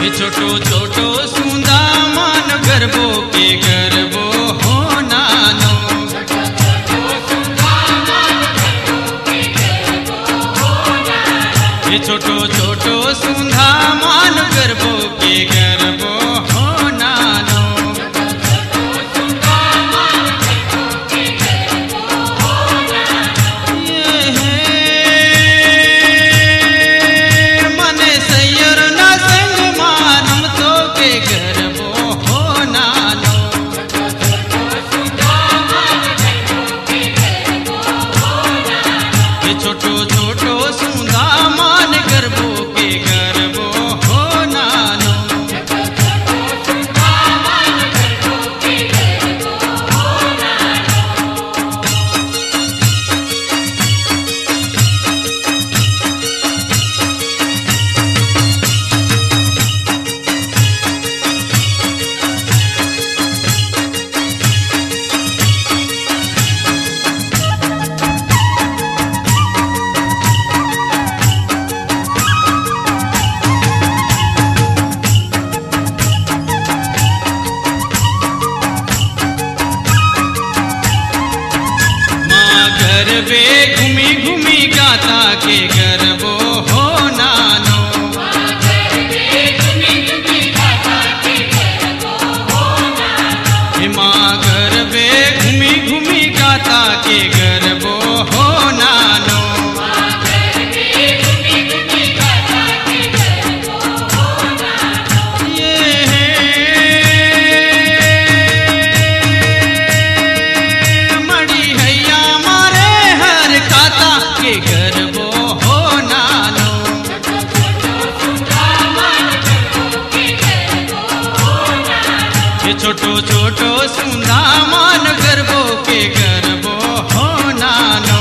छोटो छोटो सूंदा मान गरबो के गरबो हो नानो। छोटो छोटो सूंदा मान गरबो के गरबो हो नानो। छोटो छोटो सूंदा मान गरबो के गरबो हो नानो। गरबे घूमी घूमी गाता के गरबो हो नानो। माँ गरबे घूमी घूमी गाता के गरबो हो नानो। गरबो हो नानो। छोटो छोटो सूंदा मान गरबो के गरबो हो नानो।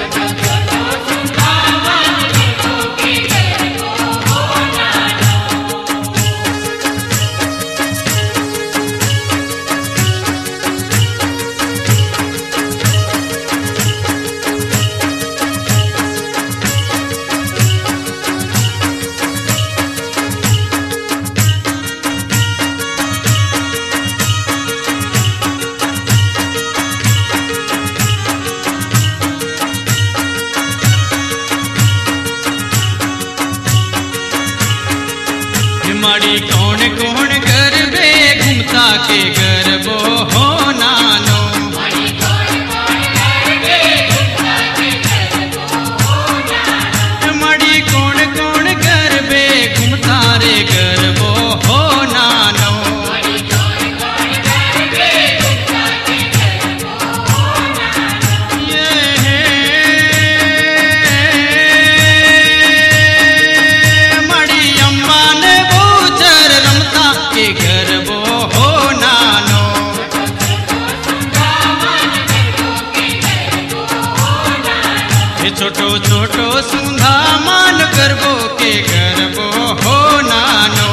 माड़ी कौन कौन गरबे घूमता के गरबो हो नानो। माड़ी कौन कौन गरबे घूमता रे गरबो हो नानो। गरबो हो नानो। छोटो छोटो सूंदा मान गरबो के गरबो हो नानो।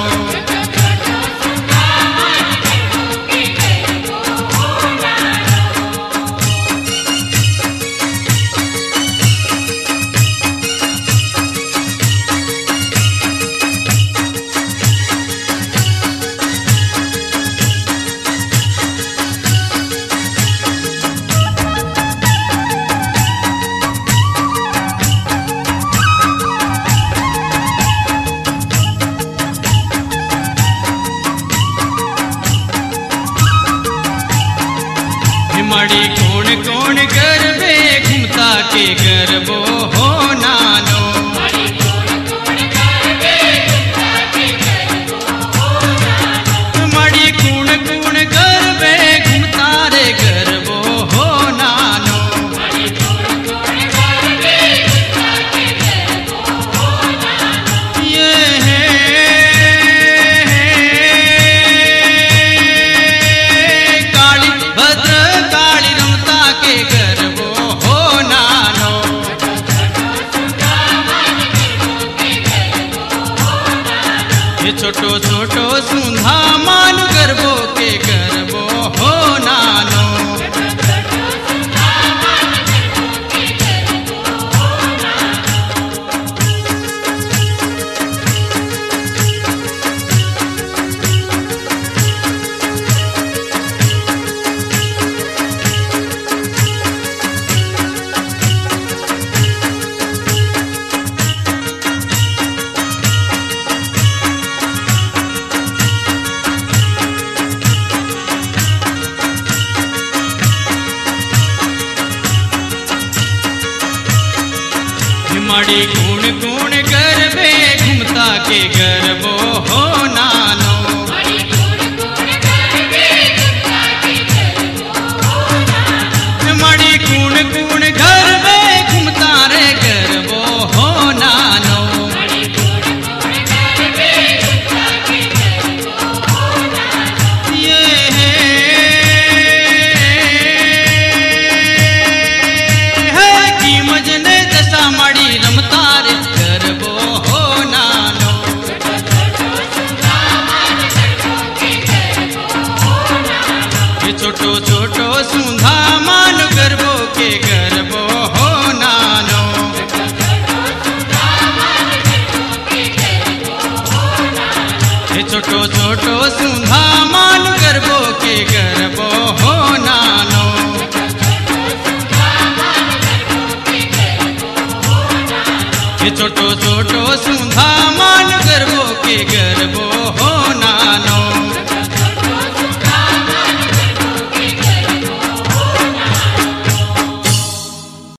माड़ी कौन कौन गरबे घूमता के गरबो हो नानो। माड़ी कौन कौन गरबे घूमता रे गरबो हो नानो। गरबो हो नानो। छोटो छोटो सूंदा मान गरबो के गरबो हो नानो। मड़ी कूण कूण गरबे घूमता के गरबो हो नानो मड़ी कूण कूण गरबे घूमता रे गरबो हो नानो ये है कि मजने दशा मड़ी रमता रे गरबो हो नानो ये छोटो छोटो सुंधा मान गरबो के गरबो हो नानो ये छोटो छोटो सुंधा मान गरबो के गरबो हो नानो ये छोटो छोटो सुंधा मान गरबो के